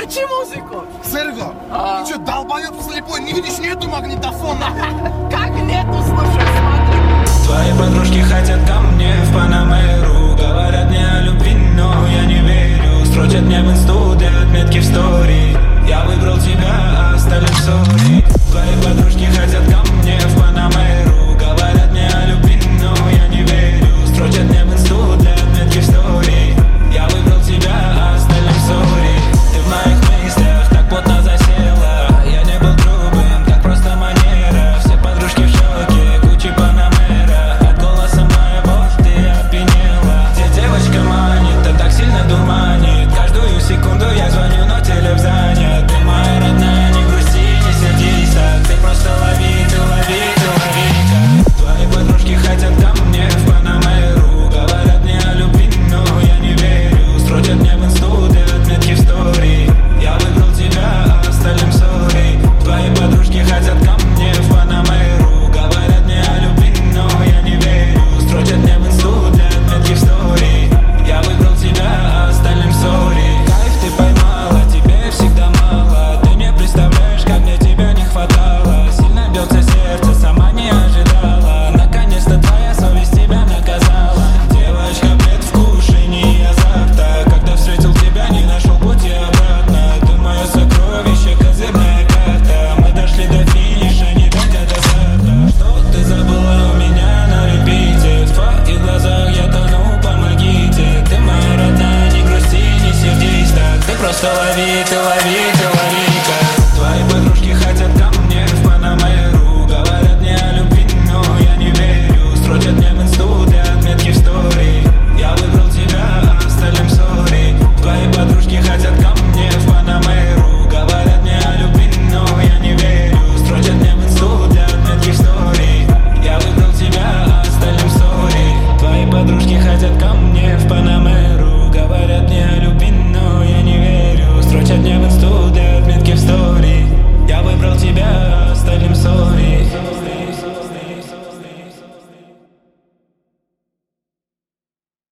Выключи музыку! Серго, ты что, долбоёб слепой, не видишь, нету магнитофона? Как нету, слушай, смотри. Твои подружки хотят ко мне в Панамеру. Говорят мне о любви, но я не верю. Строчат мне в инсту для отметки в стори. Я выбрал тебя, а остальным сори. Твои подружки хотят ко мне в Панамеру. Говорят мне о любви, но я не верю. Строчат мне в инсту для отметки в стори. Я выбрал тебя, а остальным сори. Ты в моих мыслях так плотно засела. Я не был грубым, так просто манера. Все подружки в шоке, Гуччи, Панамера. От голоса моего ты опьянела. Где девочка манит, а так сильно дурманит. Каждую секунду я звоню, но телефон занят. Ты моя родная, не грусти, не сердись так. Ты просто лови, ты лови, ты лови. Твои подружки хотят ко мне в Панамеру. Говорят мне о любви, но я не верю. Строчат мне в инсту для отметки в стори. Я выбрал тебя, а остальным сори. Твои подружки хотят ко мне в Панамеру. Говорят мне о любви, но я не верю. Строчат мне в инсту для отметки в стори. Я выбрал тебя, а остальным сори. Кайф ты поймала, тебе всегда мало. Ты не представляешь, как мне тебя не хватало. Сильно бьется сердце, сама не ожидала. Наконец-то твоя совесть тебя наказала. Девочка, предвкушение азарта. Когда встретил тебя, не нашел пути обратно. Ты мое сокровище, козырная карта. Мы дошли до финиша, не дойдя до старта. Что ты забыла у меня на репите? В твоих глазах я тону, помогите. Ты моя родная, не грусти, не сердись так. Ты просто лови, ты лови, ты лови-ка. Твои подружки хотят ко мне в Панамеру. Говорят мне о любви, но я не верю. Строчат мне в инсту для отметки в стори. Я выбрал тебя, а остальным сори. Твои подружки хотят ко мне в Панамеру. Говорят мне о любви, но я не верю. Строчат мне в инсту для отметки в стори. Я выбрал тебя, а остальным сори. Твои подружки хотят ко мне в Панамеру. Говорят мне о любви, но я не верю. Строчат мне в инсту для отметки в стори.